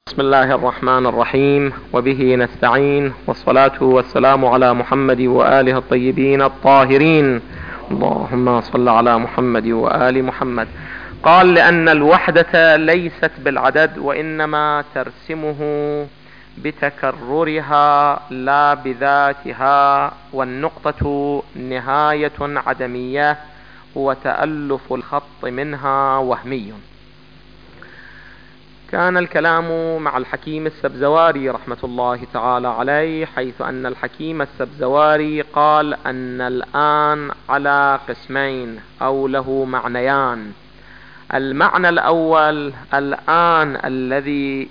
بسم الله الرحمن الرحيم، وبه نستعين، والصلاة والسلام على محمد وآله الطيبين الطاهرين. اللهم صل على محمد وآل محمد. قال: لأن الوحدة ليست بالعدد، وإنما ترسمه بتكررها لا بذاتها، والنقطة نهاية عدمية، وتألف الخط منها وهمي. كان الكلام مع الحكيم السبزواري رحمة الله تعالى عليه، حيث أن الحكيم السبزواري قال أن الآن على قسمين أو له معنيان. المعنى الأول: الآن الذي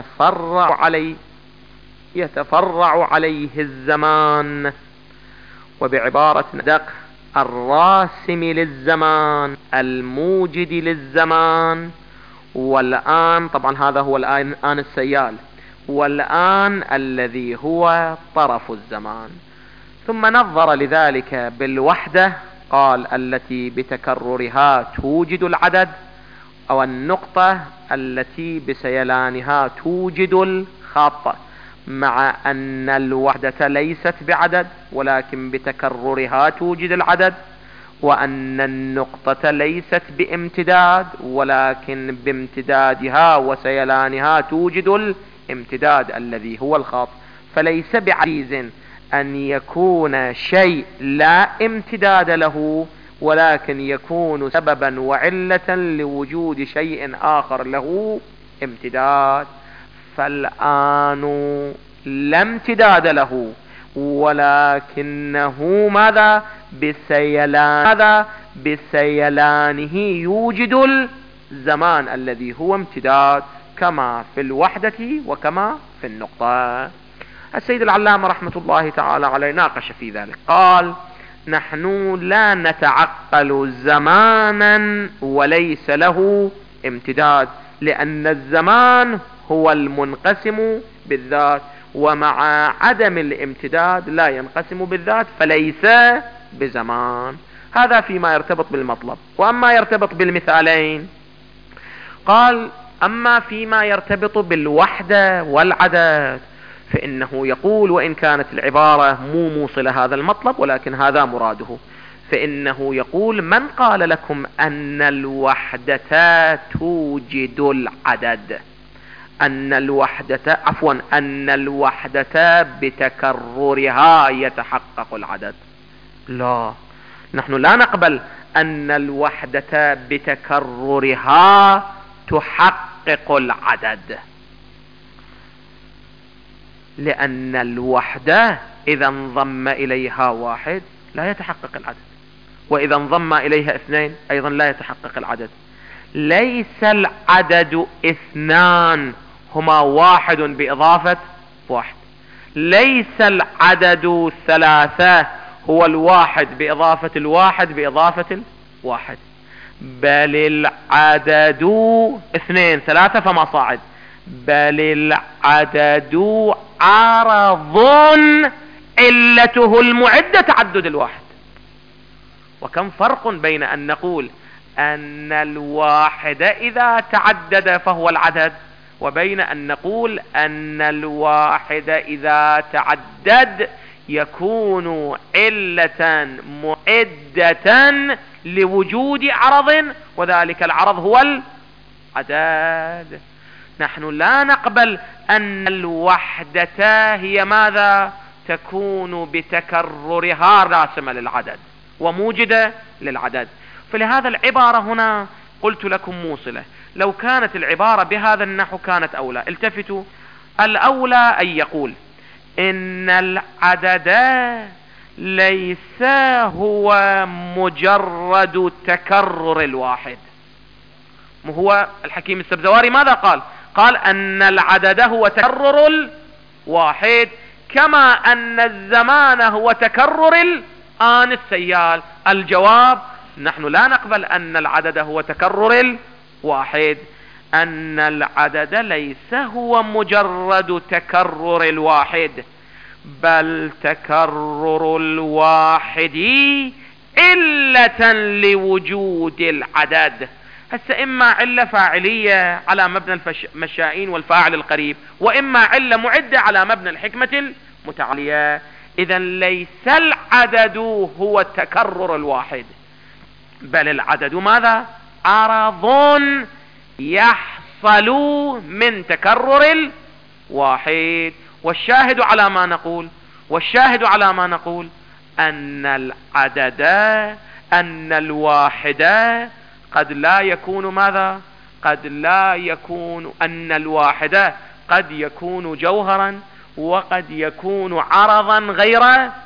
يتفرع عليه الزمان، وبعبارة أدق: الراسم للزمان، الموجد للزمان. والآن طبعا هذا هو الآن السيال، والآن الذي هو طرف الزمان. ثم نظر لذلك بالوحدة، قال: التي بتكررها توجد العدد، أو النقطة التي بسيلانها توجد الخط، مع أن الوحدة ليست بعدد ولكن بتكررها توجد العدد، وأن النقطة ليست بامتداد ولكن بامتدادها وسيلانها توجد الامتداد الذي هو الخط. فليس بعجيز أن يكون شيء لا امتداد له، ولكن يكون سببا وعلة لوجود شيء آخر له امتداد. فالآن لا امتداد له، ولكنه ماذا؟ بسيلانه يوجد الزمان الذي هو امتداد، كما في الوحدة وكما في النقطة. السيد العلامة رحمة الله تعالى عليه ناقش في ذلك، قال: نحن لا نتعقل زمانا وليس له امتداد، لأن الزمان هو المنقسم بالذات، ومع عدم الامتداد لا ينقسم بالذات، فليس بزمان. هذا فيما يرتبط بالمطلب. وأما يرتبط بالمثالين، قال: أما فيما يرتبط بالوحدة والعدد فإنه يقول، وإن كانت العبارة مو موصلة هذا المطلب ولكن هذا مراده، فإنه يقول: من قال لكم أن الوحدة توجد العدد؟ أن الوحدة بتكررها يتحقق العدد. لا، نحن لا نقبل أن الوحدة بتكررها تحقق العدد، لأن الوحدة إذا انضم إليها واحد لا يتحقق العدد، وإذا انضم إليها اثنين أيضا لا يتحقق العدد. ليس العدد اثنان، هما واحد بإضافة واحد. ليس العدد ثلاثة، هو الواحد بإضافة الواحد بإضافة الواحد. بل العدد اثنين ثلاثة فما صاعد. بل العدد عرض علته المعدة تعدد الواحد. وكم فرق بين أن نقول أن الواحد إذا تعدد فهو العدد، وبين أن نقول أن الواحد إذا تعدد يكون علة معدة لوجود عرض، وذلك العرض هو العدد. نحن لا نقبل أن الوحدة هي ماذا؟ تكون بتكررها راسمة للعدد وموجدة للعدد. فلهذا العبارة هنا قلت لكم موصلة. لو كانت العبارة بهذا النحو كانت أولى. التفتوا، الأولى أن يقول إن العدد ليس هو مجرد تكرر الواحد. هو الحكيم السبزواري ماذا قال؟ قال أن العدد هو تكرر الواحد، كما أن الزمان هو تكرر الآن السيال. الجواب: نحن لا نقبل أن العدد هو تكرر الواحد. أن العدد ليس هو مجرد تكرر الواحد، بل تكرر الواحد علة لوجود العدد. هسه إما علة فاعلية على مبنى المشائين والفاعل القريب، وإما علة معدة على مبنى الحكمة المتعالية. إذا ليس العدد هو تكرر الواحد، بل العدد ماذا؟ عرض يحصل من تكرر الواحد. والشاهد على ما نقول أن العدد، أن الواحد قد لا يكون ماذا؟ أن الواحد قد يكون جوهرا، وقد يكون عرضا غير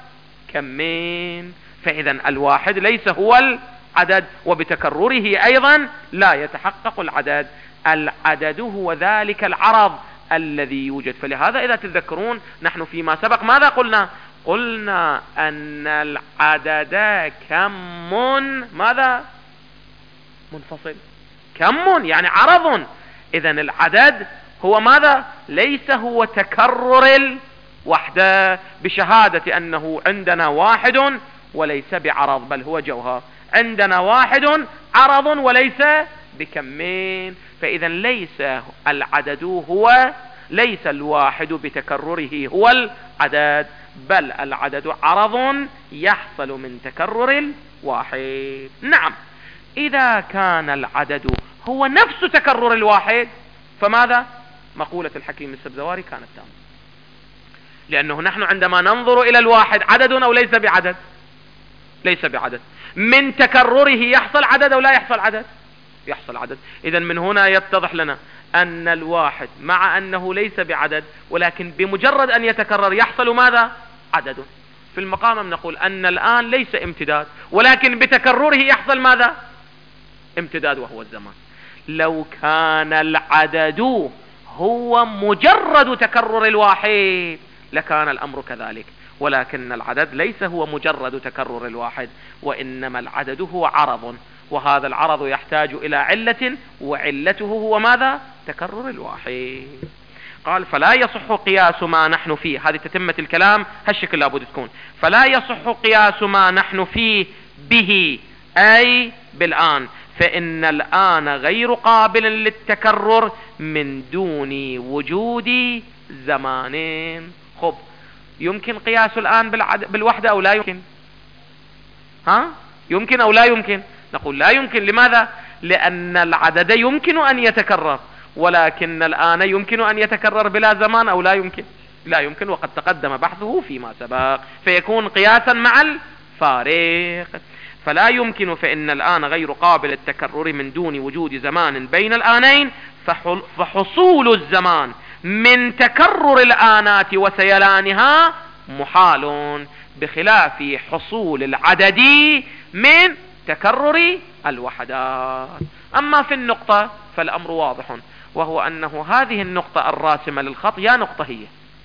كمين. فإذا الواحد ليس هو العدد، وبتكرره أيضا لا يتحقق العدد. العدد هو ذلك العرض الذي يوجد. فلهذا إذا تذكرون نحن فيما سبق ماذا قلنا أن العدد كم ماذا؟ منفصل. كم يعني عرض. إذا العدد هو ماذا؟ ليس هو تكرر الوحدة، بشهادة أنه عندنا واحد وليس بعرض بل هو جوهر، عندنا واحد عرض وليس بكمين. فإذا ليس العدد ليس الواحد بتكرره هو العدد، بل العدد عرض يحصل من تكرر الواحد. نعم، إذا كان العدد هو نفس تكرر الواحد فماذا؟ مقولة الحكيم السبزواري كانت تامة، لأنه نحن عندما ننظر إلى الواحد عدد أو ليس بعدد؟ ليس بعدد. من تكرره يحصل عدد أو لا يحصل عدد؟ يحصل عدد. إذا من هنا يتضح لنا أن الواحد مع أنه ليس بعدد، ولكن بمجرد أن يتكرر يحصل ماذا؟ عدد. في المقام نقول أن الآن ليس امتداد، ولكن بتكرره يحصل ماذا؟ امتداد، وهو الزمان. لو كان العدد هو مجرد تكرر الواحد لكان الأمر كذلك، ولكن العدد ليس هو مجرد تكرر الواحد، وإنما العدد هو عرض، وهذا العرض يحتاج إلى علة، وعلته هو ماذا؟ تكرر الواحد. قال فلا يصح قياس ما نحن فيه. هذه تتمة الكلام هالشكل لابد تكون. فلا يصح قياس ما نحن فيه به، أي بالآن، فإن الآن غير قابل للتكرر من دون وجود زمان. خب، يمكن قياس الآن بالوحدة أو لا يمكن؟ يمكن أو لا يمكن؟ نقول لا يمكن. لماذا؟ لأن العدد يمكن أن يتكرر، ولكن الآن يمكن أن يتكرر بلا زمان أو لا يمكن؟ لا يمكن، وقد تقدم بحثه فيما سبق، فيكون قياسا مع الفارق. فلا يمكن، فإن الآن غير قابل التكرر من دون وجود زمان بين الآنين، فحصول الزمان من تكرر الآنات وسيلانها محال، بخلاف حصول العدد من تكرر الوحدات. أما في النقطة فالأمر واضح، وهو أنه هذه النقطة الراسمة للخط يا نقطة هي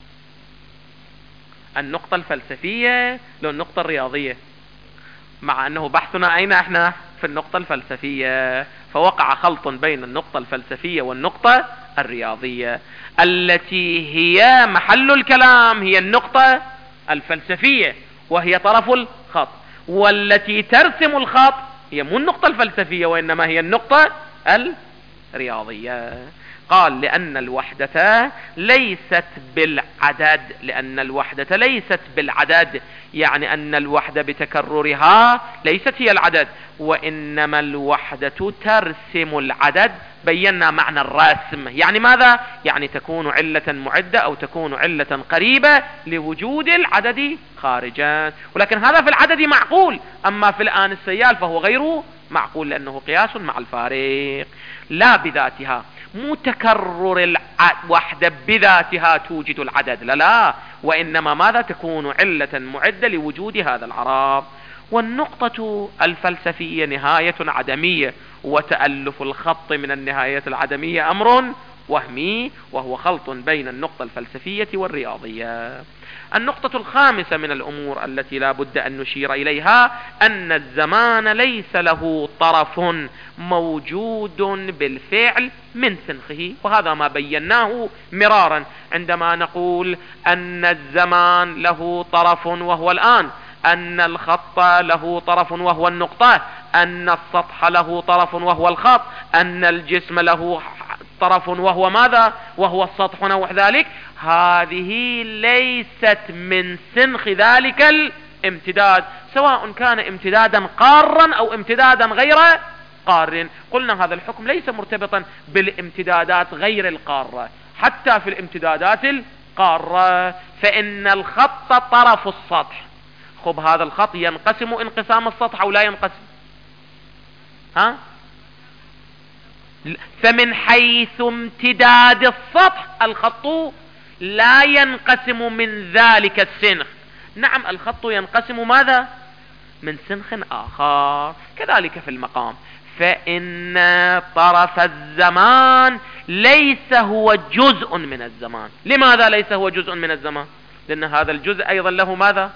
النقطة الفلسفية لو النقطة الرياضية، مع أنه بحثنا أين احنا؟ في النقطة الفلسفية، فوقع خلط بين النقطة الفلسفية والنقطة الرياضية. التي هي محل الكلام هي النقطة الفلسفية، وهي طرف الخط، والتي ترسم الخط هي مو النقطة الفلسفية، وإنما هي النقطة الرياضية. قال لأن الوحدة ليست بالعدد، لأن الوحدة ليست بالعدد، يعني أن الوحدة بتكررها ليست هي العدد، وإنما الوحدة ترسم العدد. بينا معنى الرسم، يعني ماذا؟ يعني تكون علة معدة أو تكون علة قريبة لوجود العدد خارجا، ولكن هذا في العدد معقول. أما في الآن السيال فهو غير معقول، لأنه قياس مع الفارق. لا بذاتها، مو تكرر الوحدة بذاتها توجد العدد، لا، وإنما ماذا؟ تكون علة معدة لوجود هذا العرض. والنقطة الفلسفية نهاية عدمية، وتألف الخط من النهاية العدمية أمر وهمي، وهو خلط بين النقطة الفلسفية والرياضية. النقطة الخامسة من الأمور التي لا بد أن نشير إليها أن الزمان ليس له طرف موجود بالفعل من سنخه، وهذا ما بيناه مرارا عندما نقول أن الزمان له طرف وهو الآن، أن الخط له طرف وهو النقطة، أن السطح له طرف وهو الخط، أن الجسم له طرف وهو ماذا؟ وهو السطح ونحو ذلك. هذه ليست من سنخ ذلك الامتداد، سواء كان امتدادا قارا أو امتدادا غير قار. قلنا هذا الحكم ليس مرتبطا بالامتدادات غير القارة، حتى في الامتدادات القارة فإن الخط طرف السطح. خب هذا الخط ينقسم انقسام السطح أو لا ينقسم؟ ها؟ فمن حيث امتداد السطح الخط لا ينقسم من ذلك السنخ. نعم الخط ينقسم ماذا؟ من سنخ آخر. كذلك في المقام، فإن طرف الزمان ليس هو جزء من الزمان. لماذا ليس هو جزء من الزمان؟ لأن هذا الجزء أيضا له ماذا؟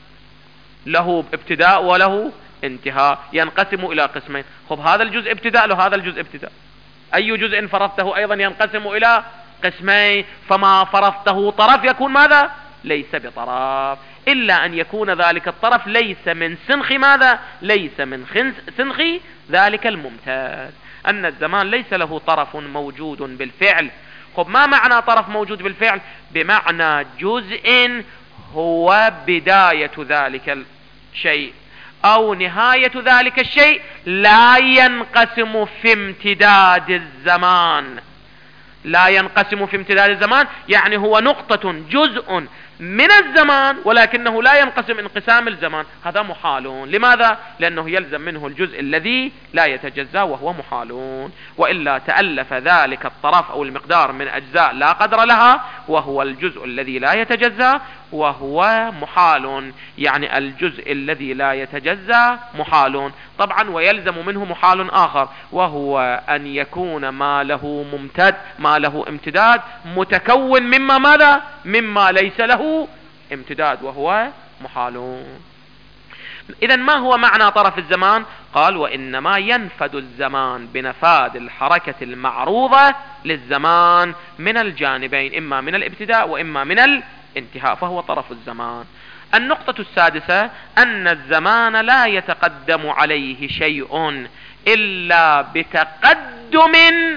له ابتداء وله انتهاء، ينقسم إلى قسمين. خب هذا الجزء ابتداء له هذا الجزء ابتداء، أي جزء فرضته أيضا ينقسم إلى قسمين، فما فرضته طرف يكون ماذا؟ ليس بطرف، إلا أن يكون ذلك الطرف ليس من سنخ ماذا؟ ليس من سنخ ذلك الممتاز. أن الزمان ليس له طرف موجود بالفعل. خب ما معنى طرف موجود بالفعل؟ بمعنى جزء هو بداية ذلك الشيء أو نهاية ذلك الشيء، لا ينقسم في امتداد الزمان. لا ينقسم في امتداد الزمان يعني هو نقطة جزء من الزمان ولكنه لا ينقسم انقسام الزمان. هذا محال. لماذا؟ لأنه يلزم منه الجزء الذي لا يتجزأ وهو محال، وإلا تألف ذلك الطرف أو المقدار من أجزاء لا قدر لها، وهو الجزء الذي لا يتجزأ وهو محال. يعني الجزء الذي لا يتجزأ محال طبعا، ويلزم منه محال آخر، وهو أن يكون ما له امتداد متكون مما ماذا؟ مما ليس له امتداد وهو محال. إذن ما هو معنى طرف الزمان؟ قال وإنما ينفد الزمان بنفاد الحركة المعروضة للزمان من الجانبين، إما من الابتداء وإما من الانتهاء، فهو طرف الزمان. النقطة السادسة أن الزمان لا يتقدم عليه شيء إلا بتقدم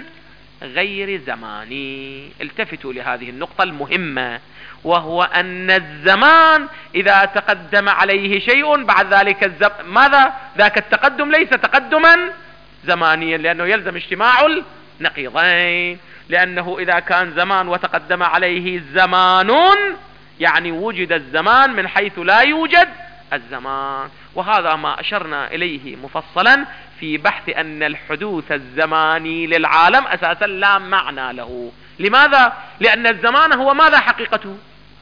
غير زماني. التفتوا لهذه النقطة المهمة، وهو أن الزمان إذا تقدم عليه شيء بعد ذلك ماذا؟ ذاك التقدم ليس تقدما زمانيا، لأنه يلزم اجتماع النقيضين. لأنه إذا كان زمان وتقدم عليه زمان يعني وجد الزمان من حيث لا يوجد الزمان، وهذا ما أشرنا إليه مفصلا في بحث أن الحدوث الزماني للعالم أساسا لا معنى له. لماذا؟ لأن الزمان هو ماذا حقيقته؟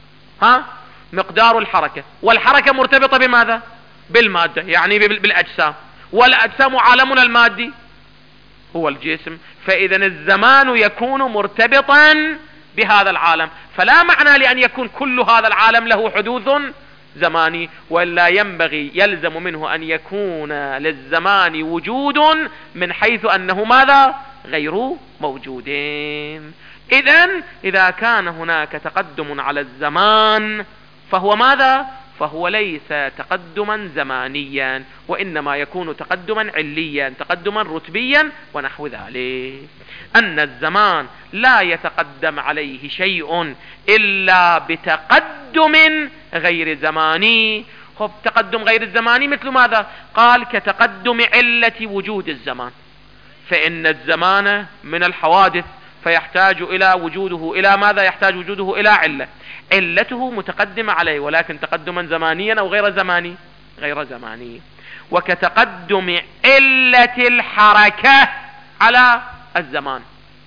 مقدار الحركة، والحركة مرتبطة بماذا؟ بالمادة، يعني بالأجسام، والأجسام عالمنا المادي هو الجسم، فإذا الزمان يكون مرتبطا بهذا العالم، فلا معنى لأن يكون كل هذا العالم له حدوث زماني، ولا يلزم منه أن يكون للزمان وجود من حيث أنه ماذا؟ غير موجودين. إذا كان هناك تقدم على الزمان فهو ماذا؟ فهو ليس تقدما زمانيا، وإنما يكون تقدما عليا، تقدما رتبيا ونحو ذلك. أن الزمان لا يتقدم عليه شيء إلا بتقدم غير زماني. خب تقدم غير الزماني مثل ماذا؟ قال كتقدم علة وجود الزمان، فإن الزمان من الحوادث فيحتاج إلى وجوده إلى ماذا؟ يحتاج وجوده إلى علة، علته متقدمة عليه، ولكن تقدما زمانيا أو غير زماني؟ غير زماني. وكتقدم علة الحركة على الزمان،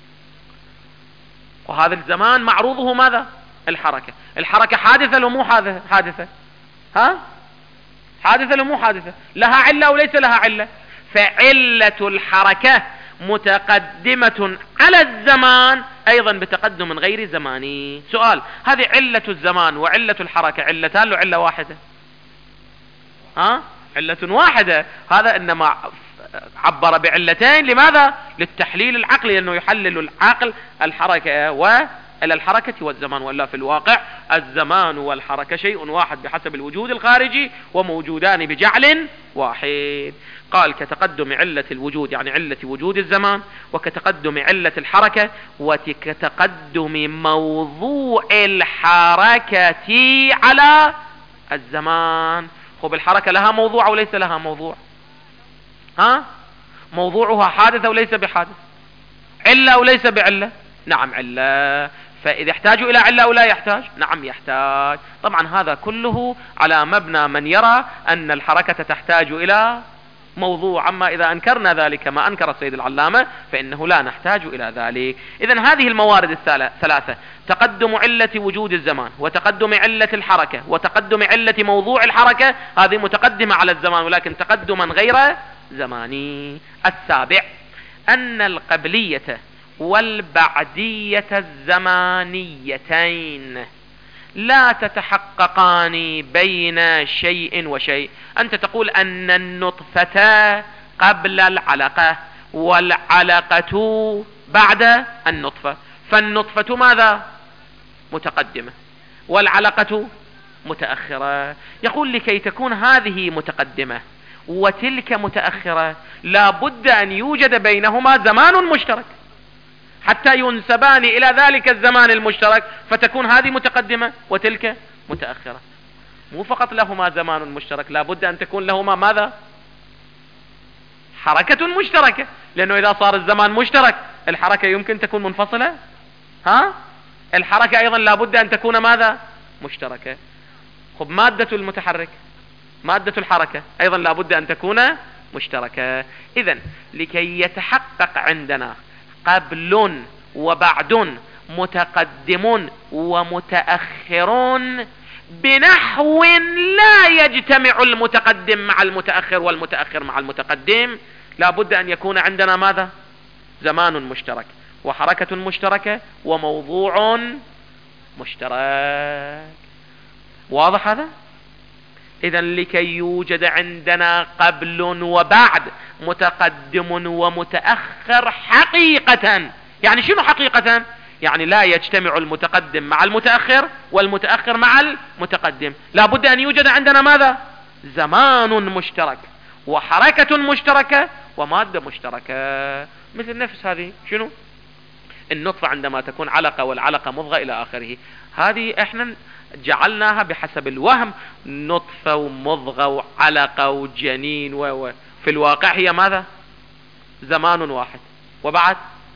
وهذا الزمان معروضه ماذا؟ الحركة. الحركة حادثة لو مو حادثة؟ حادثة لو مو حادثة؟ لها علة أو ليس لها علة؟ فعلة الحركة متقدمة على الزمان أيضا بتقدم غير زماني. سؤال: هذه علة الزمان وعلة الحركة علتان ولا علة واحدة؟ علة واحدة. هذا إنما عبر بعلتين لماذا؟ للتحليل العقلي، لأنه يحلل العقل الحركة وإلى الحركة والزمان، وإلا في الواقع الزمان والحركة شيء واحد بحسب الوجود الخارجي وموجودان بجعل واحد. قال كتقدم علة الوجود يعني علة وجود الزمان، وكتقدم علة الحركة، وكتقدم موضوع الحركة على الزمان. خب الحركة لها موضوع أو ليس لها موضوع؟ موضوعها حادث أو ليس بحادث؟ علة أو ليس بعلة؟ نعم علة. فإذا يحتاج إلى علة أو لا يحتاج؟ نعم يحتاج. طبعا هذا كله على مبنى من يرى أن الحركة تحتاج إلى موضوع. أما إذا أنكرنا ذلك ما أنكر السيد العلامة فإنه لا نحتاج إلى ذلك. إذن هذه الموارد الثلاثة، تقدم علة وجود الزمان، وتقدم علة الحركة، وتقدم علة موضوع الحركة، هذه متقدمة على الزمان ولكن تقدما غير زماني. السابع أن القبلية والبعدية الزمانيتين لا تتحققان بين شيء وشيء. أنت تقول أن النطفة قبل العلقة والعلقة بعد النطفة، فالنطفة ماذا؟ متقدمة والعلقة متأخرة. يقول لكي تكون هذه متقدمة وتلك متأخرة لا بد أن يوجد بينهما زمان مشترك حتى ينسبان إلى ذلك الزمان المشترك، فتكون هذه متقدمة وتلك متأخرة. مو فقط لهما زمان مشترك، لا بد أن تكون لهما ماذا؟ حركة مشتركة، لأنه إذا صار الزمان مشترك الحركة يمكن تكون منفصلة. الحركة أيضا لا بد أن تكون ماذا؟ مشتركة. خب مادة المتحرك، مادة الحركة أيضا لا بد أن تكون مشتركة. إذن لكي يتحقق عندنا قبل وبعد متقدم ومتأخر بنحو لا يجتمع المتقدم مع المتأخر والمتأخر مع المتقدم، لا بد أن يكون عندنا ماذا؟ زمان مشترك وحركة مشتركة وموضوع مشترك. واضح هذا؟ إذن لكي يوجد عندنا قبل وبعد متقدم ومتأخر حقيقة، يعني شنو حقيقة؟ يعني لا يجتمع المتقدم مع المتأخر والمتأخر مع المتقدم، لا بد أن يوجد عندنا ماذا؟ زمان مشترك وحركة مشتركة ومادة مشتركة. مثل نفس هذه شنو؟ النطفة عندما تكون علقة والعلقة مضغة إلى آخره، هذه احنا جعلناها بحسب الوهم نطفة ومضغة وعلقة وجنين في الواقع هي ماذا؟ زمان واحد وبعد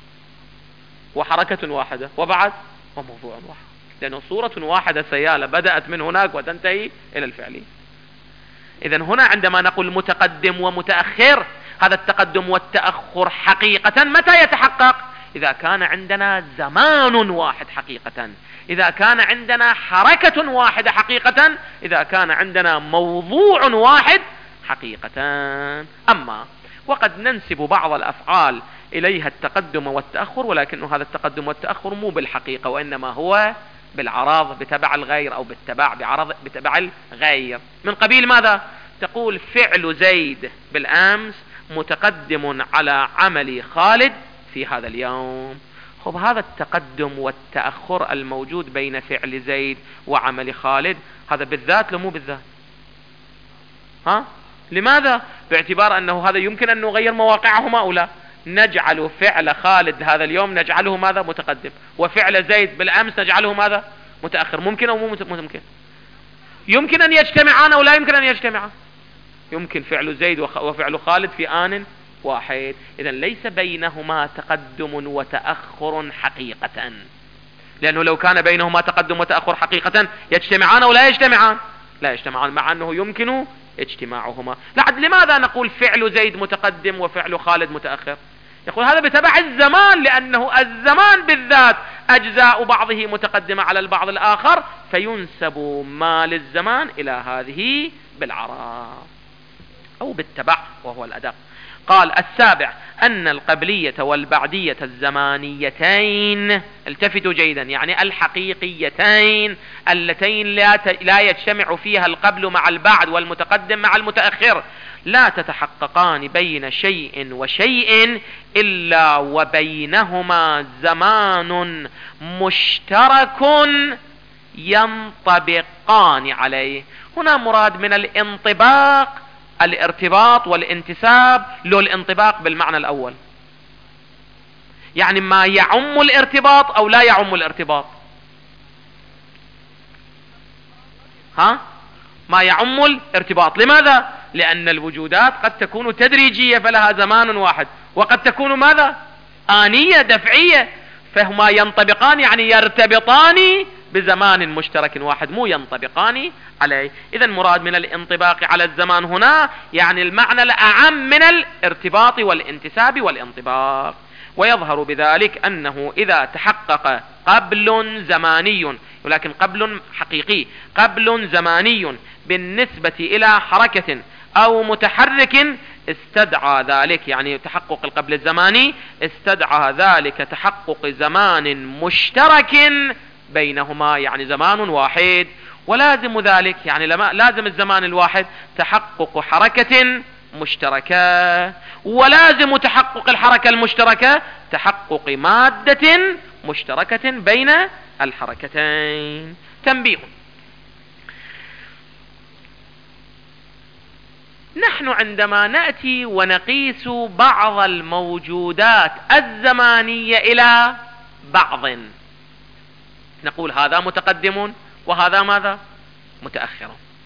وحركة واحدة وبعد وموضوع واحد، لأنه صورة واحدة سيالة بدأت من هناك وتنتهي إلى الفعل. إذن هنا عندما نقول متقدم ومتأخر، هذا التقدم والتأخر حقيقة متى يتحقق؟ إذا كان عندنا زمان واحد حقيقة، إذا كان عندنا حركة واحدة حقيقة، إذا كان عندنا موضوع واحد حقيقة. أما وقد ننسب بعض الأفعال إليها التقدم والتأخر، ولكن هذا التقدم والتأخر مو بالحقيقة وإنما هو بالعراض بتبع الغير أو بتبع الغير. من قبيل ماذا؟ تقول فعل زيد بالأمس متقدم على عمل خالد في هذا اليوم. خب هذا التقدم والتأخر الموجود بين فعل زيد وعمل خالد هذا بالذات لو مو بالذات؟ لماذا؟ باعتبار أنه هذا يمكن أن نغير مواقعهما أو لا. نجعل فعل خالد هذا اليوم نجعله ماذا؟ متقدم، وفعل زيد بالأمس نجعله ماذا؟ متأخر. ممكن أو مو ممكن؟ يمكن أن يجتمعان أو لا يمكن أن يجتمعان؟ يمكن فعل زيد وفعل خالد في آن واحد. إذن ليس بينهما تقدم وتأخر حقيقة، لأنه لو كان بينهما تقدم وتأخر حقيقة يجتمعان أو لا يجتمعان؟ لا يجتمعان، مع أنه يمكن اجتماعهما. لماذا نقول فعل زيد متقدم وفعل خالد متأخر؟ يقول هذا بتبع الزمان، لأنه الزمان بالذات أجزاء بعضه متقدمة على البعض الآخر، فينسب ما للزمان إلى هذه بالعراء أو بالتبع وهو الأدق. قال السابع أن القبلية والبعدية الزمانيتين، التفتوا جيدا، يعني الحقيقيتين اللتين لا يجتمع فيها القبل مع البعد والمتقدم مع المتأخر، لا تتحققان بين شيء وشيء إلا وبينهما زمان مشترك ينطبقان عليه. هنا مراد من الانطباق الارتباط والانتساب، لو الانطباق بالمعنى الأول، يعني ما يعم الارتباط أو لا يعم الارتباط. ما يعم الارتباط. لماذا؟ لأن الوجودات قد تكون تدريجية فلها زمان واحد، وقد تكون ماذا؟ آنية دفعية، فهما ينطبقان يعني يرتبطان بزمان مشترك واحد، مو ينطبقان عليه. إذا مراد من الانطباق على الزمان هنا يعني المعنى الأعم من الارتباط والانتساب والانطباق. ويظهر بذلك أنه إذا تحقق قبل زماني، ولكن قبل حقيقي، قبل زماني بالنسبة إلى حركة أو متحرك، استدعى ذلك، يعني تحقق القبل الزماني استدعى ذلك تحقق زمان مشترك بينهما، يعني زمان واحد. ولازم ذلك، يعني لازم الزمان الواحد تحقق حركة مشتركة، ولازم تحقق الحركة المشتركة تحقق مادة مشتركة بين الحركتين. تنبيه: نحن عندما نأتي ونقيس بعض الموجودات الزمانية إلى بعض نقول هذا متقدم وهذا ماذا؟ متأخر.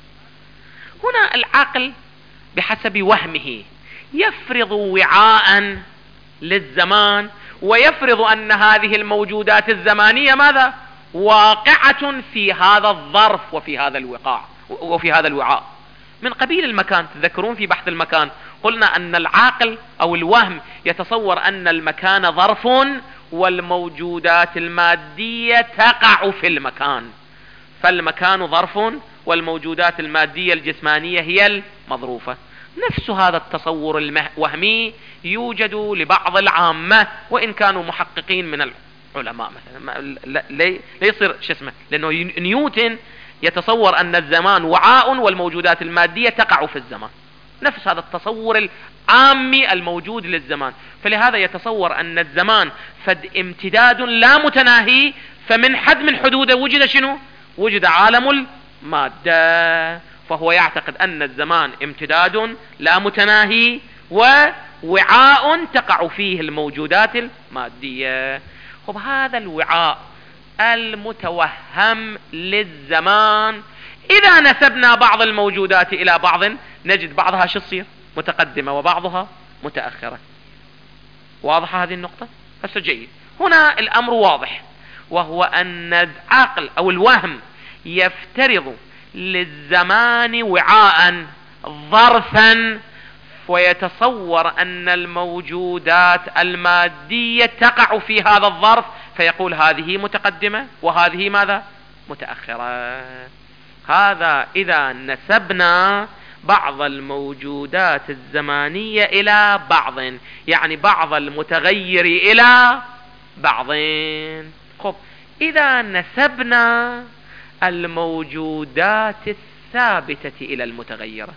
هنا العقل بحسب وهمه يفرض وعاء للزمان، ويفرض أن هذه الموجودات الزمانية ماذا؟ واقعة في هذا الظرف وفي هذا الوقاع وفي هذا الوعاء، من قبيل المكان. تذكرون في بحث المكان قلنا أن العاقل أو الوهم يتصور أن المكان ظرف والموجودات المادية تقع في المكان، فالمكان ظرف والموجودات المادية الجسمانية هي المظروفة. نفس هذا التصور الوهمي يوجد لبعض العامة وإن كانوا محققين من العلماء. مثلا لا يصير لأنه نيوتن يتصور أن الزمان وعاء والموجودات المادية تقع في الزمان، نفس هذا التصور العامي الموجود للزمان. فلهذا يتصور أن الزمان فد امتداد لا متناهي، فمن حد من حدوده وجد شنو؟ وجد عالم المادة. فهو يعتقد أن الزمان امتداد لا متناهي ووعاء تقع فيه الموجودات المادية. وبهذا الوعاء المتوهم للزمان إذا نسبنا بعض الموجودات إلى بعض نجد بعضها شو تصير؟ متقدمة وبعضها متأخرة. واضحة هذه النقطة؟ هسه جيد. هنا الأمر واضح، وهو أن العقل أو الوهم يفترض للزمان وعاء ظرفا، ويتصور أن الموجودات المادية تقع في هذا الظرف، فيقول هذه متقدمة وهذه ماذا؟ متأخرة. هذا إذا نسبنا بعض الموجودات الزمانية إلى بعض، يعني بعض المتغير إلى بعض. خب، إذا نسبنا الموجودات الثابتة إلى المتغيرة،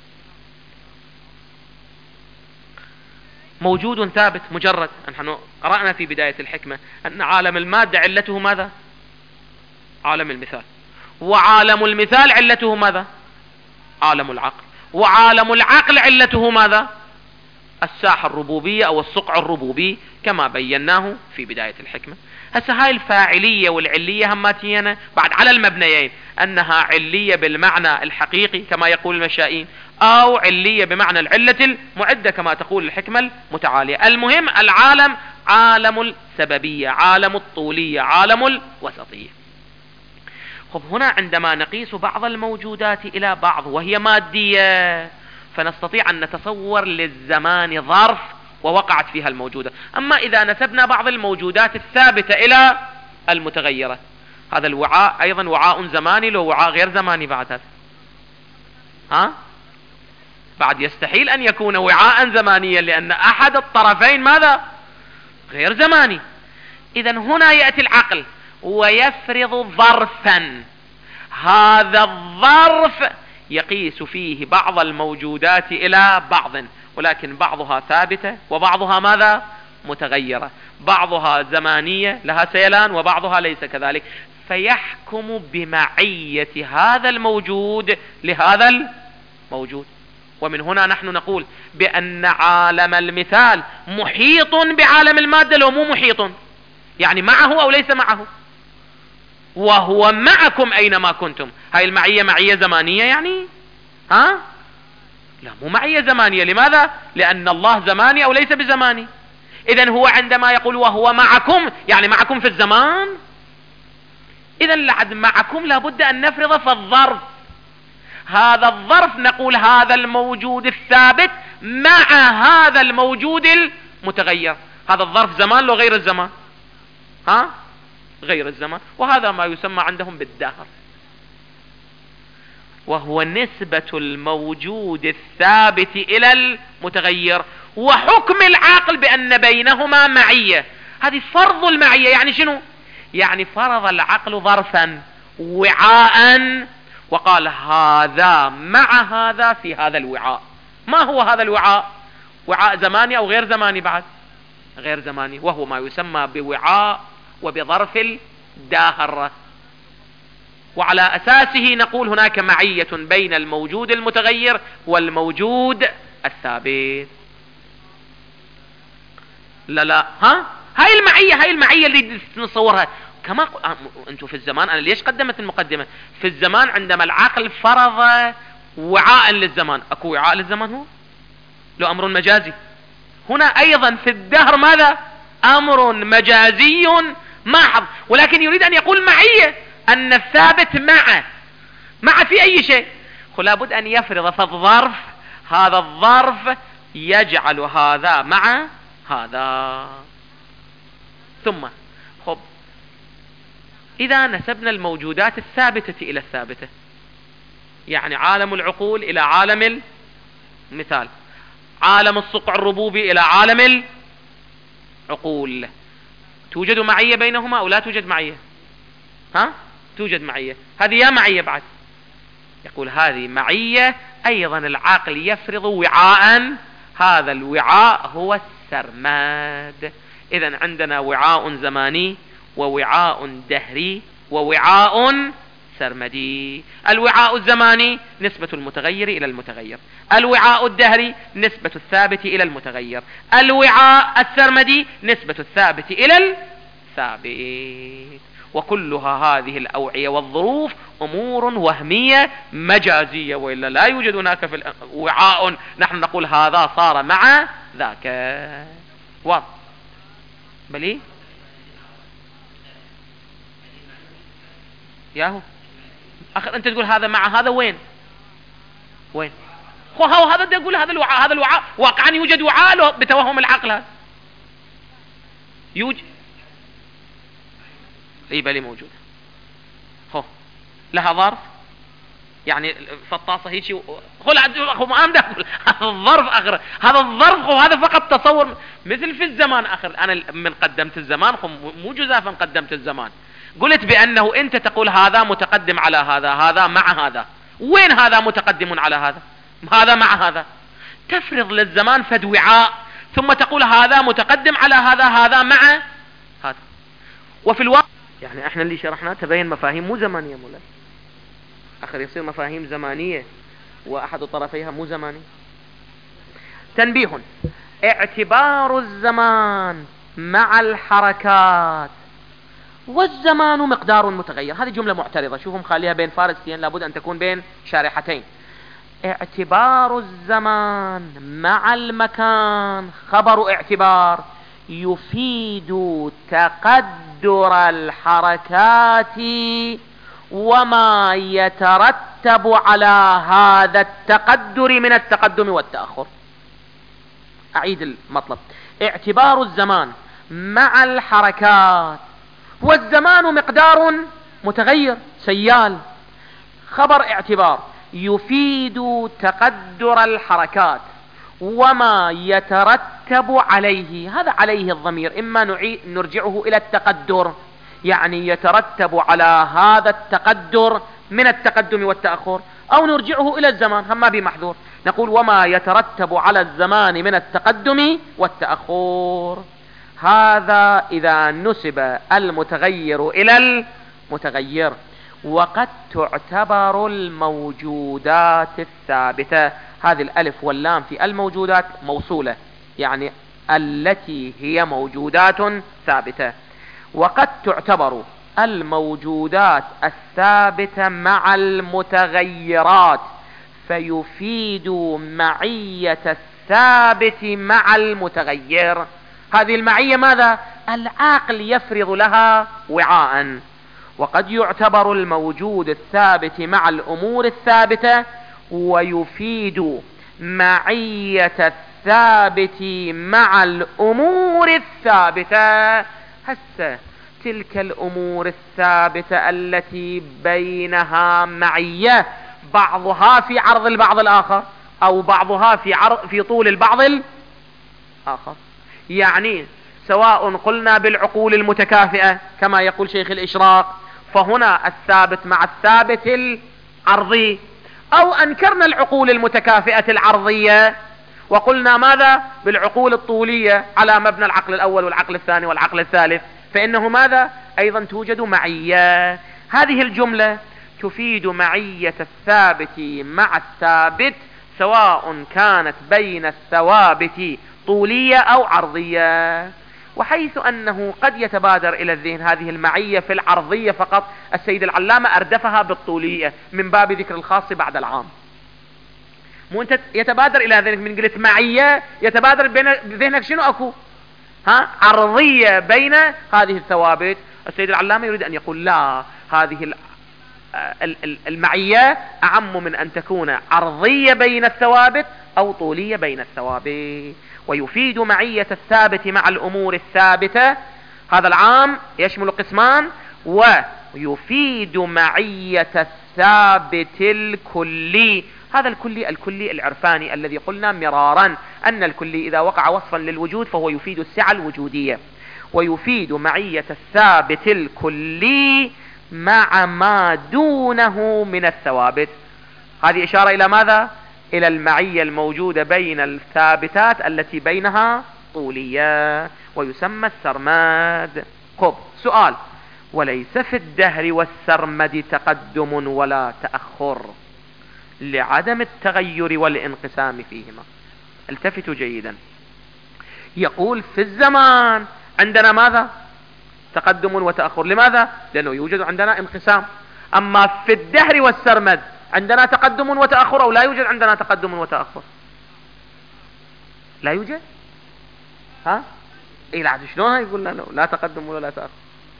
موجود ثابت مجرد، نحن قرأنا في بداية الحكمة أن عالم المادة علته ماذا؟ عالم المثال. وعالم المثال علته ماذا؟ عالم العقل. وعالم العقل علته ماذا؟ الساحة الربوبية أو الصقع الربوبي كما بيناه في بداية الحكمة. هسه هاي الفاعلية والعلية هماتينا بعد على المبنيين، أنها علية بالمعنى الحقيقي كما يقول المشائين، أو علية بمعنى العلة المعدة كما تقول الحكمة المتعالية. المهم العالم عالم السببية، عالم الطولية، عالم الوسطية. خب، هنا عندما نقيس بعض الموجودات إلى بعض وهي مادية فنستطيع أن نتصور للزمان ظرف ووقعت فيها الموجودة. أما إذا نسبنا بعض الموجودات الثابتة إلى المتغيرة، هذا الوعاء أيضا وعاء زماني لو وعاء غير زماني بعد هذا بعد يستحيل أن يكون وعاء زمانيا، لأن أحد الطرفين ماذا؟ غير زماني. إذن هنا يأتي العقل ويفرض ظرفا، هذا الظرف يقيس فيه بعض الموجودات إلى بعض، ولكن بعضها ثابتة وبعضها ماذا؟ متغيرة، بعضها زمانية لها سيلان وبعضها ليس كذلك. فيحكم بمعية هذا الموجود لهذا الموجود. ومن هنا نحن نقول بأن عالم المثال محيط بعالم المادة، لو مو محيط يعني معه أو ليس معه، وهو معكم أينما كنتم. هاي المعية معية زمانية يعني؟ لا، مو معية زمانية. لماذا؟ لأن الله زماني أو ليس بزماني. إذن هو عندما يقول وهو معكم يعني معكم في الزمان. إذن لعد معكم لابد أن نفرض في الظرف. هذا الظرف نقول هذا الموجود الثابت مع هذا الموجود المتغير. هذا الظرف زمان لو غير الزمان؟ غير الزمان. وهذا ما يسمى عندهم بالدهر، وهو نسبة الموجود الثابت إلى المتغير، وحكم العقل بأن بينهما معية. هذه فرض المعية. يعني شنو؟ يعني فرض العقل ظرفا وعاء وقال هذا مع هذا في هذا الوعاء. ما هو هذا الوعاء؟ وعاء زماني أو غير زماني؟ بعد غير زماني، وهو ما يسمى بوعاء وبظرف الداهر. وعلى أساسه نقول هناك معية بين الموجود المتغير والموجود الثابت. لا هاي المعية اللي نصورها كما انتم في الزمان. انا ليش قدمت المقدمة؟ في الزمان عندما العقل فرض وعاء للزمان، اكو وعاء للزمان هو لو امر مجازي. هنا ايضا في الدهر ماذا؟ امر مجازي محض، ولكن يريد ان يقول معية، ان الثابت مع في اي شيء. لابد ان يفرض في الظرف. هذا الظرف يجعل هذا مع هذا. ثم إذا نسبنا الموجودات الثابتة إلى الثابتة، يعني عالم العقول إلى عالم المثال، عالم الصقع الربوبي إلى عالم العقول، توجد معية بينهما أو لا توجد معية؟ توجد معية. هذه يا معية بعد. يقول هذه معية أيضا العقل يفرض وعاء، هذا الوعاء هو السرماد. إذن عندنا وعاء زماني ووعاء دهري ووعاء سرمدي. الوعاء الزماني نسبة المتغير إلى المتغير، الوعاء الدهري نسبة الثابت إلى المتغير، الوعاء السرمدي نسبة الثابت إلى الثابت. وكلها هذه الأوعية والظروف أمور وهمية مجازية، وإلا لا يوجد هناك في وعاء نحن نقول هذا صار مع ذاك. واضح؟ بلي ياهو أخر أنت تقول هذا مع هذا وين هو هذا تقول هذا الوعاء واقعا يوجد وعاء بتوهم العقل. هذا يوجد اي بلي موجود. هو لها ظرف يعني فطاسه هيك هو ما امدح هذا الظرف اخر. هذا الظرف وهذا فقط تصور مثل في الزمان اخر. انا من قدمت الزمان مو جزافا قدمت الزمان، قلت بانه انت تقول هذا متقدم على هذا، هذا مع هذا. وين هذا متقدم على هذا؟ هذا مع هذا. تفرض للزمان فد وعاء ثم تقول هذا متقدم على هذا، هذا مع هذا. وفي الواقع يعني احنا اللي شرحناه تبين مفاهيم مو زمانية مولاي اخر، يصير مفاهيم زمانية واحد طرفيها مو زماني. تنبيه: اعتبار الزمان مع الحركات والزمان مقدار متغير. هذه جملة معترضة، شوفوا مخليها بين فارستين، لابد ان تكون بين شارحتين. اعتبار الزمان مع المكان خبر اعتبار يفيد تقدر الحركات وما يترتب على هذا التقدر من التقدم والتأخر. أعيد المطلب: اعتبار الزمان مع الحركات، والزمان مقدار متغير سيال، خبر اعتبار يفيد تقدر الحركات وما يترتب عليه. هذا عليه الضمير إما نرجعه إلى التقدر، يعني يترتب على هذا التقدر من التقدم والتأخر، أو نرجعه إلى الزمان، هم بمحذور. نقول وما يترتب على الزمان من التقدم والتأخر. هذا إذا نسب المتغير إلى متغير. وقد تعتبر الموجودات الثابتة، هذه الألف واللام في الموجودات موصولة، يعني التي هي موجودات ثابتة. وقد تعتبر الموجودات الثابتة مع المتغيرات، فيفيد معية الثابت مع المتغير. هذه المعية ماذا؟ العقل يفرض لها وعاء. وقد يعتبر الموجود الثابت مع الأمور الثابتة ويفيد معية الثابت مع الأمور الثابتة. هسه تلك الأمور الثابتة التي بينها معية، بعضها في عرض البعض الآخر، أو بعضها في طول البعض الآخر. يعني سواء قلنا بالعقول المتكافئة كما يقول شيخ الإشراق، فهنا الثابت مع الثابت العرضي، أو أنكرنا العقول المتكافئة العرضية وقلنا ماذا؟ بالعقول الطولية على مبنى العقل الأول والعقل الثاني والعقل الثالث، فإنه ماذا؟ أيضا توجد معية. هذه الجملة تفيد معية الثابت مع الثابت، سواء كانت بين الثوابت طولية أو عرضية. وحيث أنه قد يتبادر إلى الذهن هذه المعية في العرضية فقط، السيد العلامة أردفها بالطولية من باب ذكر الخاص بعد العام. مو أنت يتبادر إلى ذهنك من قلت معية، يتبادر بذهنك شنو أكو؟ عرضية بين هذه الثوابت. السيد العلامة يريد أن يقول لا، هذه المعية أعم من أن تكون عرضية بين الثوابت أو طولية بين الثوابت. ويفيد معية الثابت مع الأمور الثابتة، هذا العام يشمل قسمان. ويفيد معية الثابت الكلي، هذا الكلي العرفاني الذي قلنا مرارا أن الكلي إذا وقع وصفا للوجود فهو يفيد السعة الوجودية. ويفيد معية الثابت الكلي مع ما دونه من الثوابت. هذه إشارة إلى ماذا؟ إلى المعية الموجودة بين الثابتات التي بينها طولية، ويسمى السرماد. خب سؤال: وليس في الدهر والسرمد تقدم ولا تأخر لعدم التغير والانقسام فيهما. التفتوا جيدا، يقول في الزمان عندنا ماذا؟ تقدم وتأخر. لماذا؟ لأنه يوجد عندنا انقسام. أما في الدهر والسرمد عندنا تقدم وتأخر أو لا يوجد عندنا تقدم وتأخر؟ لا يوجد. إيه لا، شلون يقول لنا لا تقدم ولا تأخر؟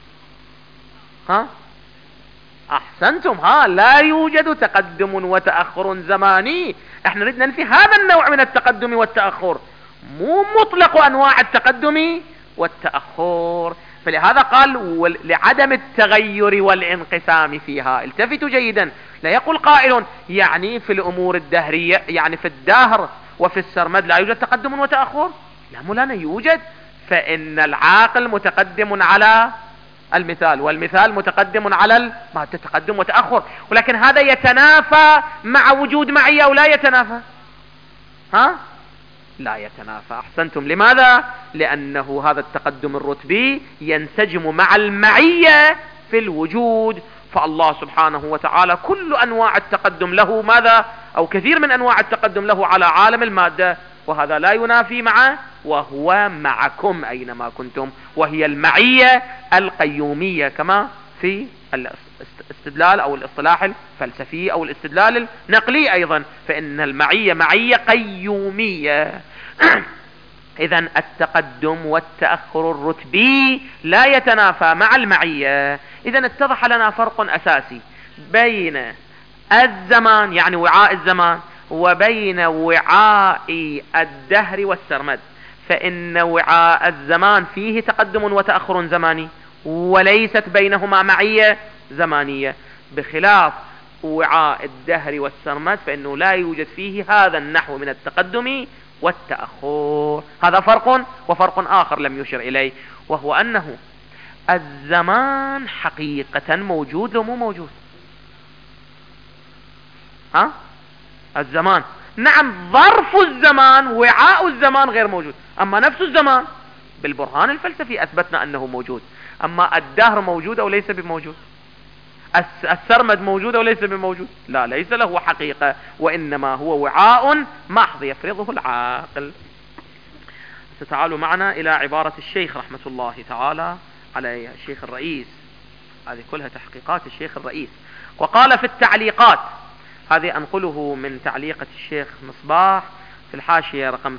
أحسنتم، لا يوجد تقدم وتأخر زماني. احنا نريد ننفي هذا النوع من التقدم والتأخر، مو مطلق أنواع التقدم والتأخر. فلهذا قال لعدم التغير والانقسام فيها. التفتوا جيدا، لا يقول قائل يعني في الأمور الدهرية، يعني في الدهر وفي السرمد لا يوجد تقدم وتأخر. لا مولانا يوجد، فإن العاقل متقدم على المثال والمثال متقدم على ما تقدم وتأخر، ولكن هذا يتنافى مع وجود معية أو لا يتنافى؟ لا يتنافى. أحسنتم. لماذا؟ لأنه هذا التقدم الرتبي ينسجم مع المعية في الوجود. فالله سبحانه وتعالى كل أنواع التقدم له ماذا؟ أو كثير من أنواع التقدم له على عالم المادة، وهذا لا ينافي معه وهو معكم أينما كنتم، وهي المعية القيومية كما في الاستدلال أو الاصطلاح الفلسفي أو الاستدلال النقلي أيضا، فإن المعية معية قيومية. إذن التقدم والتأخر الرتبي لا يتنافى مع المعية. إذن اتضح لنا فرق أساسي بين الزمان، يعني وعاء الزمان، وبين وعاء الدهر والسرمد. فإن وعاء الزمان فيه تقدم وتأخر زماني وليست بينهما معية زمانية، بخلاف وعاء الدهر والسرمد فإنه لا يوجد فيه هذا النحو من التقدم والتأخر. هذا فرق. وفرق آخر لم يشر إليه، وهو أنه الزمان حقيقة موجود ومو موجود. الزمان نعم، ظرف الزمان وعاء الزمان غير موجود، أما نفس الزمان بالبرهان الفلسفي أثبتنا أنه موجود. أما الدهر موجود أو ليس بموجود؟ السرمد موجود أو ليس بموجود؟ لا، ليس له حقيقة، وإنما هو وعاء محض يفرضه العاقل. ستعالوا معنا إلى عبارة الشيخ رحمة الله تعالى عليه، الشيخ الرئيس. هذه كلها تحقيقات الشيخ الرئيس. وقال في التعليقات، هذه أنقله من تعليقة الشيخ مصباح في الحاشية رقم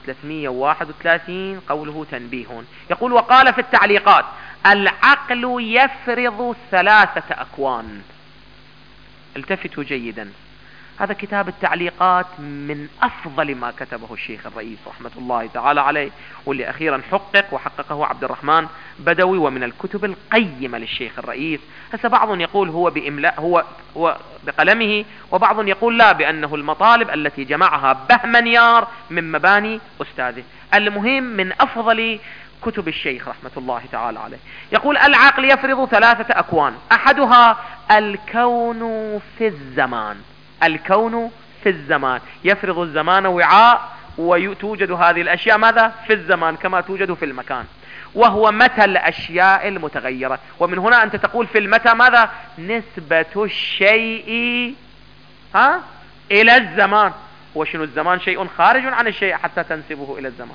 331، قوله تنبيه. يقول: وقال في التعليقات: العقل يفرض 3 أكوان. التفتوا جيدا، هذا كتاب التعليقات من أفضل ما كتبه الشيخ الرئيس رحمة الله تعالى عليه، واللي أخيرا وحققه عبد الرحمن بدوي، ومن الكتب القيمة للشيخ الرئيس. هسه بعض يقول هو بإملاء، هو بقلمه، وبعض يقول لا، بأنه المطالب التي جمعها بهمنيار من مباني أستاذه. المهم من أفضل كتب الشيخ رحمة الله تعالى عليه. يقول: العقل يفرض 3 أكوان، أحدها الكون في الزمان. الكون في الزمان، يفرض الزمان وعاء، وتوجد هذه الأشياء ماذا؟ في الزمان كما توجد في المكان، وهو متى الأشياء المتغيرة. ومن هنا أنت تقول في المتى ماذا؟ نسبة الشيء إلى الزمان. وشنو الزمان؟ شيء خارج عن الشيء حتى تنسبه إلى الزمان.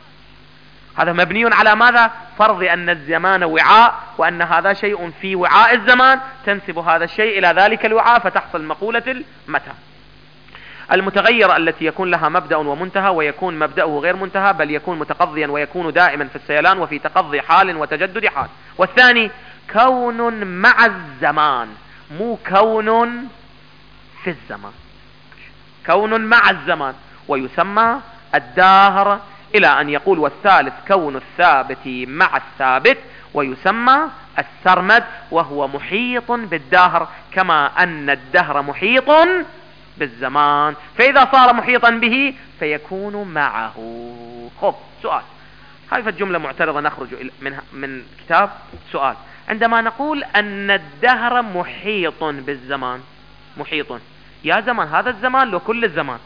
هذا مبني على ماذا؟ فرض أن الزمان وعاء، وأن هذا شيء في وعاء الزمان، تنسب هذا الشيء إلى ذلك الوعاء، فتحصل مقولة المتى. المتغيرة التي يكون لها مبدأ ومنتهى، ويكون مبدأه غير منتهى، بل يكون متقضيا ويكون دائما في السيلان وفي تقضي حال وتجدد حال. والثاني كون مع الزمان، مو كون في الزمان، كون مع الزمان، ويسمى الداهر، إلى أن يقول: والثالث كون الثابت مع الثابت، ويسمى السرمد، وهو محيط بالدهر، كما أن الدهر محيط بالزمان، فإذا صار محيطا به فيكون معه. خب، سؤال، هذه الجملة معترضة نخرج من كتاب. سؤال: عندما نقول أن الدهر محيط بالزمان، محيط، يا زمان هذا الزمان لو كل الزمان؟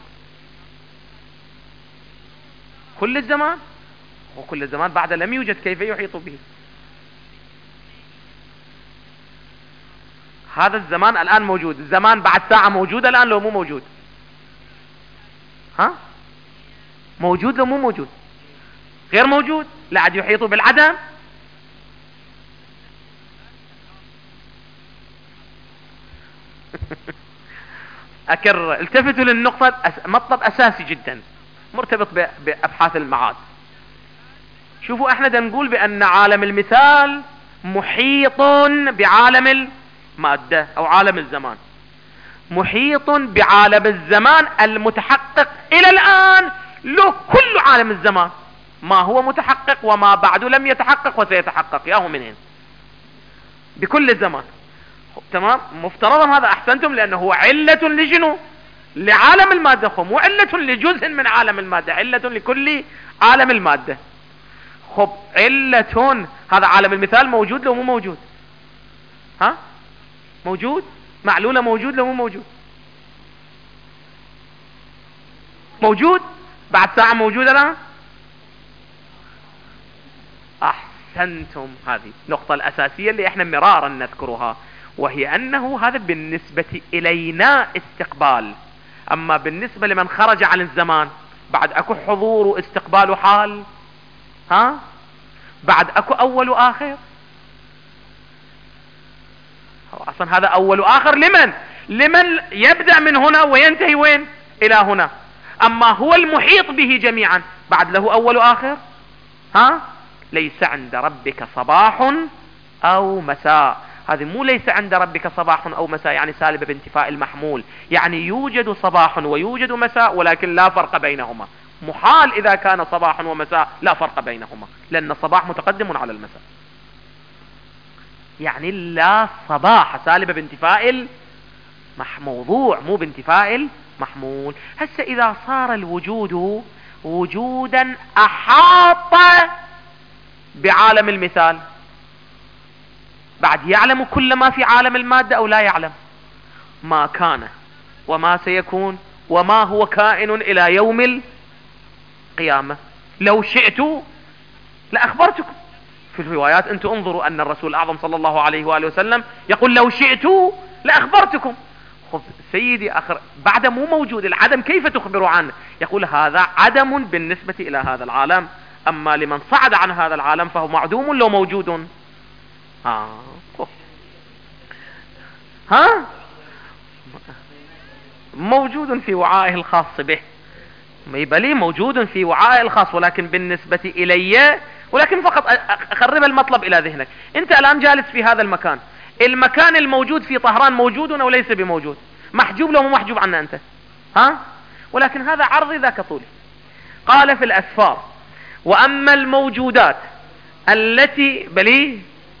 كل الزمان، وكل الزمان بعد لم يوجد، كيف يحيط به؟ هذا الزمان الآن موجود، الزمان بعد ساعة موجود الآن لو مو موجود؟ موجود لو مو موجود؟ غير موجود، لا عاد يحيط بالعدم. أكرر، التفتوا للنقطة، مطلب أساسي جدا مرتبط بأبحاث المعاد. شوفوا، احنا دا نقول بأن عالم المثال محيط بعالم المادة أو عالم الزمان، محيط بعالم الزمان المتحقق إلى الآن له كل عالم الزمان، ما هو متحقق وما بعده لم يتحقق وسيتحقق، ياهو منين؟ بكل الزمان. تمام، مفترضا هذا أحسنتم، لأنه هو علة لشنو؟ لعالم المادة، مو علة لجزء من عالم المادة، علة لكل عالم المادة. خب، علة، هذا عالم المثال موجود لو مو موجود؟ موجود. معلولة موجود لو مو موجود؟ موجود. بعد ساعة موجود الآن. أحسنتم، هذه النقطة الأساسية اللي احنا مرارا نذكرها، وهي أنه هذا بالنسبة إلينا استقبال، أما بالنسبة لمن خرج عن الزمان بعد أكو حضور واستقبال حال، بعد أكو أول وآخر. أصلا هذا أول وآخر لمن يبدأ من هنا وينتهي وين؟ إلى هنا. أما هو المحيط به جميعا بعد له أول وآخر. ليس عند ربك صباح أو مساء، هذه مو ليس عند ربك صباح أو مساء يعني سالبة بانتفاء المحمول، يعني يوجد صباح ويوجد مساء ولكن لا فرق بينهما. محال إذا كان صباح ومساء لا فرق بينهما، لأن الصباح متقدم على المساء، يعني لا صباح، سالبة بانتفاء الموضوع مو بانتفاء المحمول. هسه إذا صار الوجود وجودا أحاط بعالم المثال، بعد يعلم كل ما في عالم المادة أو لا يعلم؟ ما كان وما سيكون وما هو كائن إلى يوم القيامة. لو شئت لأخبرتكم. في الروايات أنتم انظروا أن الرسول الأعظم صلى الله عليه وآله وسلم يقول: لو شئت لأخبرتكم. خذ سيدي بعد مو موجود، العدم كيف تخبر عنه؟ يقول هذا عدم بالنسبة إلى هذا العالم، أما لمن صعد عن هذا العالم فهو معدوم لو موجود. موجود في وعائه الخاص به، بلي موجود في وعائه الخاص، ولكن بالنسبة إلي، ولكن فقط أخرب المطلب إلى ذهنك. أنت الآن جالس في هذا المكان، المكان الموجود في طهران موجود أو ليس بموجود؟ محجوب لو مو محجوب عنه أنت؟ ولكن هذا عرضي ذاك طولي. قال في الأسفار: وأما الموجودات التي بلي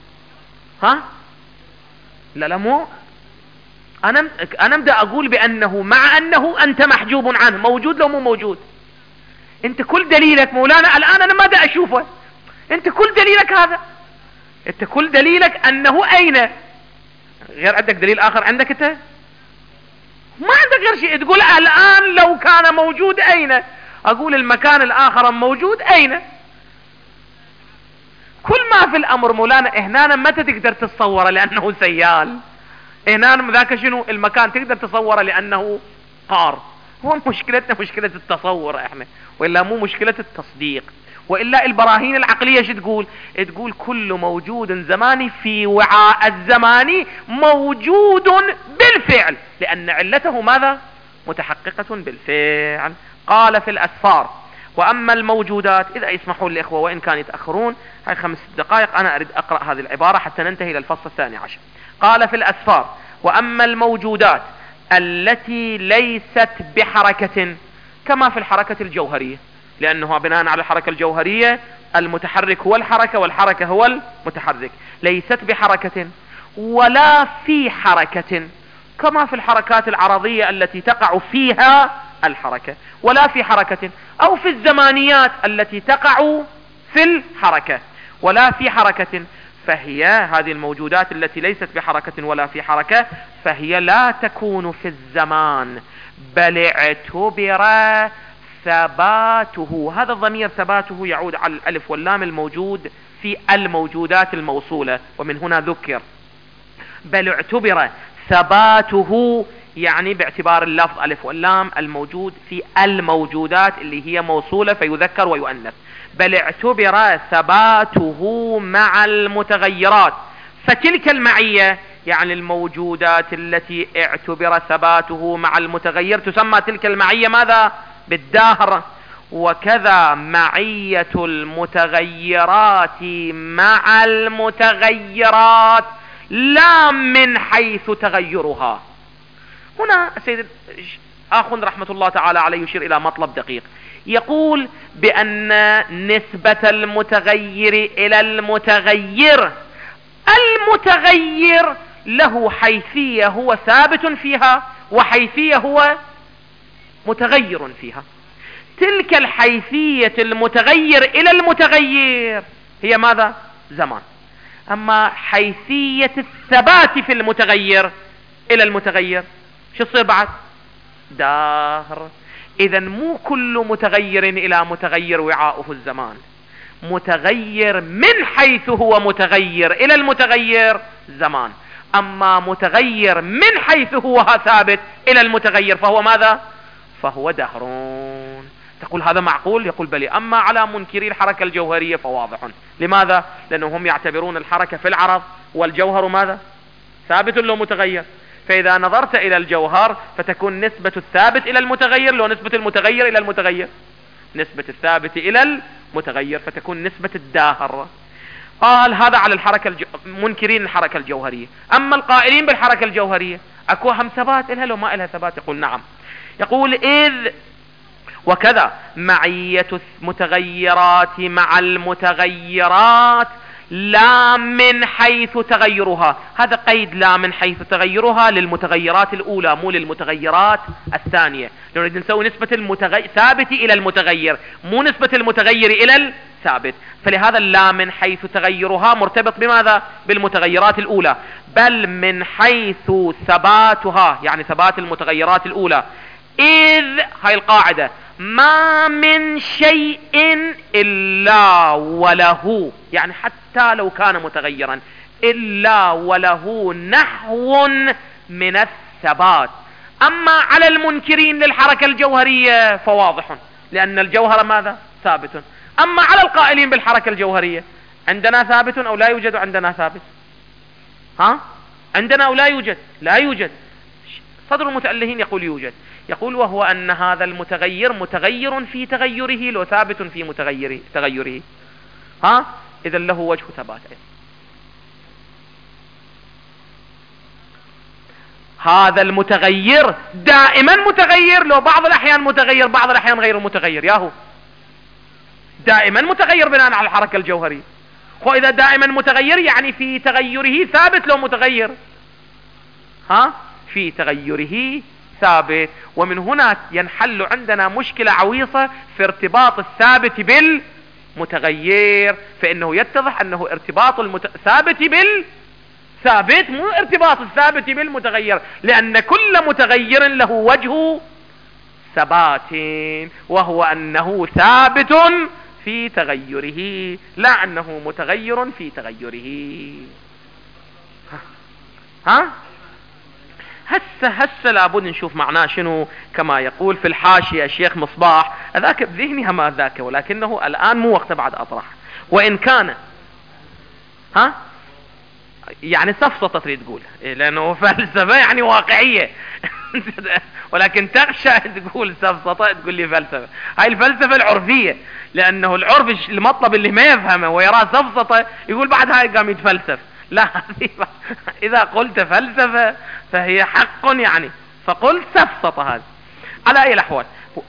لا مو أنا أبدأ أقول بأنه مع أنه أنت محجوب عنه، موجود لو مو موجود. أنت كل دليلك مولانا الآن أنا ما دا أشوفه، أنت كل دليلك هذا، أنت كل دليلك أنه أين؟ غير عندك دليل آخر عندك أنت؟ ما عندك غير شيء تقول الآن لو كان موجود أين؟ أقول المكان الآخر موجود أين؟ كل ما في الأمر مولانا هنا متى تقدر تتصوره لأنه سيال، هنا ذاك شنو المكان تقدر تصوره لأنه قار. هو مشكلتنا مشكلة التصور احنا، وإلا مو مشكلة التصديق. وإلا البراهين العقلية شو تقول؟ تقول كل موجود زماني في وعاء الزمان موجود بالفعل، لأن علته ماذا؟ متحققة بالفعل. قال في الأسفار: وأما الموجودات، إذا يسمحون الإخوة وإن كان يتأخرون هاي 5 دقائق، أنا أريد أقرأ هذه العبارة حتى ننتهي إلى الفصل 12. قال في الأسفار: وأما الموجودات التي ليست بحركة، كما في الحركة الجوهرية، لأنه بناء على الحركة الجوهرية المتحرك هو الحركة والحركة هو المتحرك، ليست بحركة ولا في حركة، كما في الحركات العرضية التي تقع فيها الحركة، ولا في حركة، أو في الزمانيات التي تقع في الحركة ولا في حركة، فهي هذه الموجودات التي ليست بحركة ولا في حركة فهي لا تكون في الزمان، بل اعتبر ثباته. هذا الضمير ثباته يعود على الألف واللام الموجود في الموجودات الموصولة، ومن هنا ذكر. بل اعتبر ثباته يعني باعتبار اللفظ ألف واللام الموجود في الموجودات اللي هي موصولة فيذكر ويؤنث. بل اعتبر ثباته مع المتغيرات، فتلك المعية يعني الموجودات التي اعتبر ثباته مع المتغير تسمى تلك المعية ماذا؟ بالدهر. وكذا معية المتغيرات مع المتغيرات لا من حيث تغيرها. هنا السيد آخوند رحمة الله تعالى عليه يشير إلى مطلب دقيق، يقول بأن نسبة المتغير إلى المتغير، المتغير له حيثية هو ثابت فيها وحيثية هو متغير فيها. تلك الحيثية المتغير إلى المتغير هي ماذا؟ زمان. أما حيثية الثبات في المتغير إلى المتغير شو تصير بعد؟ دهر. إذا مو كل متغير إلى متغير وعاؤه الزمان، متغير من حيث هو متغير إلى المتغير زمان، أما متغير من حيث هو ثابت إلى المتغير فهو ماذا؟ فهو دهرون. تقول هذا معقول؟ يقول بلي. أما على منكري الحركة الجوهرية فواضح. لماذا؟ لأنهم يعتبرون الحركة في العرض والجوهر ماذا؟ ثابت لو متغير، فإذا نظرت إلى الجوهر فتكون نسبة الثابت إلى المتغير لو نسبة المتغير إلى المتغير، نسبة الثابت إلى المتغير فتكون نسبة الداهر. قال هذا على الحركة منكرين الحركة الجوهرية. أما القائلين بالحركة الجوهرية أكو هم ثبات إلها لو ما إلها ثبات؟ يقول نعم. يقول إذ وكذا معية المتغيرات مع المتغيرات لا من حيث تغيرها. هذا قيد لا من حيث تغيرها للمتغيرات الأولى مو للمتغيرات الثانية. نريد نسوي نسبة الثابت إلى المتغير مو نسبة المتغير إلى الثابت، فلهذا لا من حيث تغيرها مرتبط بماذا؟ بالمتغيرات الأولى، بل من حيث ثباتها يعني ثبات المتغيرات الأولى. إذ هاي القاعدة ما من شيء إلا وله، يعني حتى لو كان متغيرا إلا وله نحو من الثبات. اما على المنكرين للحركة الجوهرية فواضح، لان الجوهر ماذا؟ ثابت. اما على القائلين بالحركة الجوهرية، عندنا ثابت او لا يوجد؟ عندنا ثابت. عندنا او لا يوجد؟ لا يوجد. صدر المتألهين يقول يوجد، يقول وهو ان هذا المتغير متغير في تغيره، لو ثابت في تغيره اذا له وجه ثبات. هذا المتغير دائما متغير، لو بعض الاحيان متغير بعض الاحيان غير متغير، ياهو دائما متغير بناء على الحركة الجوهرية. واذا دائما متغير يعني في تغيره ثابت لو متغير، في تغيره ثابت. ومن هنا ينحل عندنا مشكلة عويصة في ارتباط الثابت بالمتغير، فانه يتضح انه ارتباط الثابت بالثابت مو ارتباط الثابت بالمتغير، لان كل متغير له وجه ثبات، وهو انه ثابت في تغيره، لا انه متغير في تغيره. هسه لابد نشوف معناه شنو، كما يقول في الحاشية الشيخ مصباح، ذاك بذهني ما ذاك، ولكنه الآن مو وقت بعد أطرح. وإن كان يعني سفسطة تريد تقول، لأنه فلسفة يعني واقعية ولكن تخشى تقول سفسطة تقول لي فلسفة. هاي الفلسفة العرفية، لأنه العرف المطلب اللي ما يفهمه ويراه سفسطة يقول بعد هاي قام يتفلسف. لا إذا قلت فلسفة فهي حق يعني، فقلت سفسطة. هذا على أي الأحوال.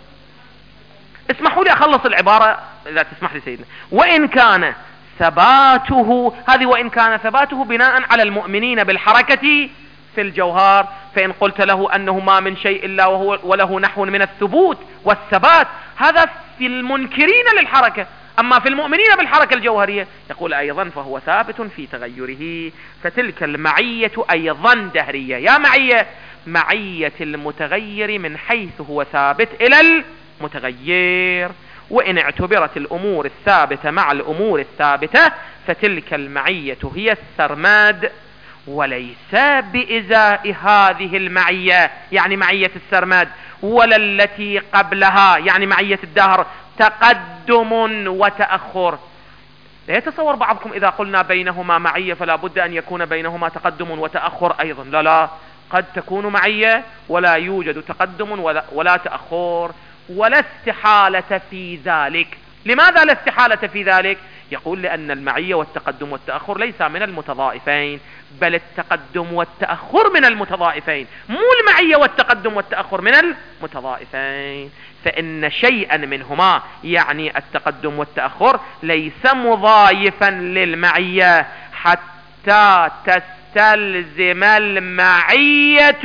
اسمحوا لي أخلص العبارة إذا تسمح لي سيدنا. وإن كان ثباته، هذه وإن كان ثباته بناء على المؤمنين بالحركة في الجوهر، فإن قلت له أنه ما من شيء إلا وله نحو من الثبوت والثبات، هذا في المنكرين للحركة. أما في المؤمنين بالحركة الجوهرية يقول أيضا فهو ثابت في تغيره، فتلك المعية أيضا دهرية. يا معية المتغير من حيث هو ثابت إلى المتغير، وإن اعتبرت الأمور الثابتة مع الأمور الثابتة فتلك المعية هي السرماد، وليس بإزاء هذه المعية يعني معية السرماد، ولا التي قبلها يعني معية الدهر تقدم وتأخر. لا يتصور بعضكم إذا قلنا بينهما معية فلا بد أن يكون بينهما تقدم وتأخر أيضا. لا، قد تكون معية ولا يوجد تقدم ولا تأخر، ولا استحالة في ذلك. لماذا لا استحالة في ذلك؟ يقول لأن المعية والتقدم والتأخر ليس من المتضائفين، بل التقدم والتأخر من المتضائفين، مو المعية والتقدم والتأخر من المتضائفين. فإن شيئا منهما يعني التقدم والتأخر ليس مضايفا للمعية حتى تستلزم المعية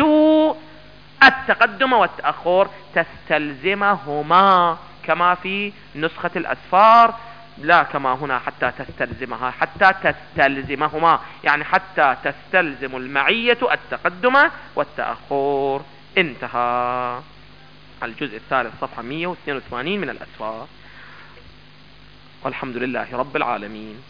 التقدم والتأخر، تستلزمهما كما في نسخة الأسفار، لا كما هنا حتى تستلزمها، حتى تستلزمهما يعني حتى تستلزم المعية التقدم والتأخر. انتهى. الجزء الثالث صفحة 182 من الأسفار. والحمد لله رب العالمين.